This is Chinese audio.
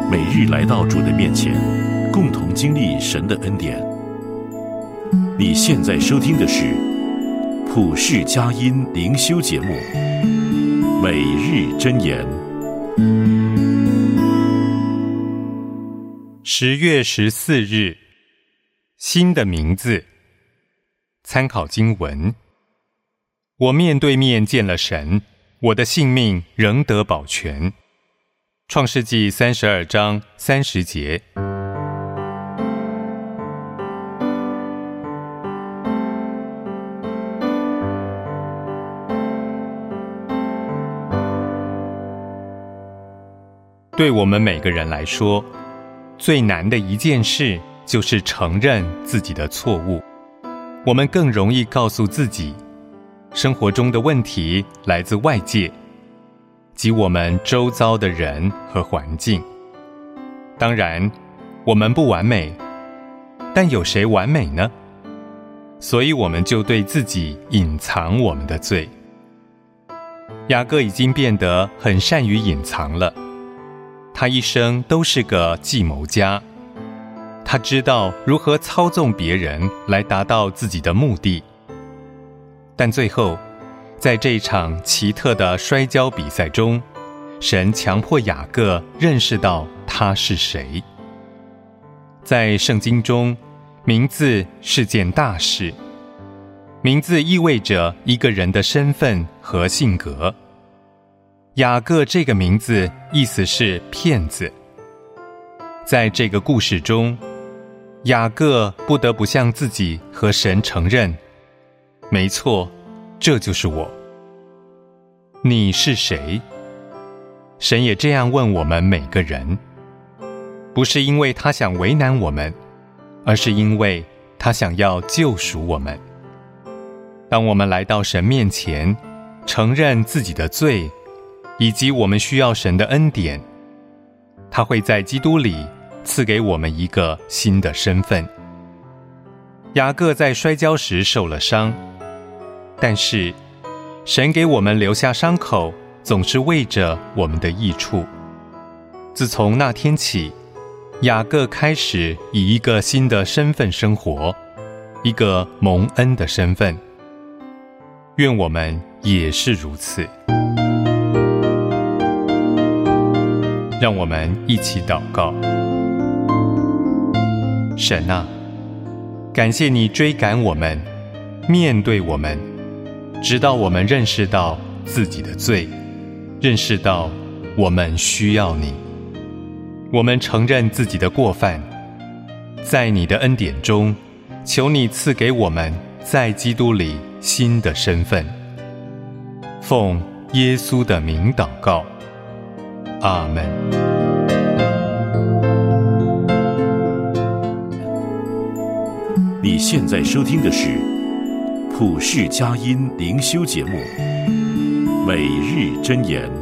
每日来到主的面前，共同经历神的恩典。你现在收听的是普世佳音灵修节目《每日箴言》。 10月14日，新的名字。参考经文：我面对面见了神，我的性命仍得保全。创世纪32章30节。对我们每个人来说，最难的一件事就是承认自己的错误。我们更容易告诉自己，生活中的问题来自外界，及我们周遭的人和环境。当然，我们不完美，但有谁完美呢？所以我们就对自己隐藏我们的罪。雅各已经变得很善于隐藏了，他一生都是个计谋家，他知道如何操纵别人来达到自己的目的。但最后，在这一场奇特的摔跤比赛中，神强迫雅各认识到他是谁。在圣经中，名字是件大事，名字意味着一个人的身份和性格。雅各这个名字意思是骗子。在这个故事中，雅各不得不向自己和神承认，没错，这就是我。你是谁？神也这样问我们每个人，不是因为他想为难我们，而是因为他想要救赎我们。当我们来到神面前，承认自己的罪，以及我们需要神的恩典，他会在基督里赐给我们一个新的身份。雅各在摔跤时受了伤，但是神给我们留下伤口，总是为着我们的益处。自从那天起，雅各开始以一个新的身份生活，一个蒙恩的身份。愿我们也是如此。让我们一起祷告。神啊，感谢你追赶我们，面对我们，直到我们认识到自己的罪，认识到我们需要你。我们承认自己的过犯，在你的恩典中，求你赐给我们在基督里新的身份。奉耶稣的名祷告，阿们。 你现在收听的是普世佳音灵修节目《每日箴言》。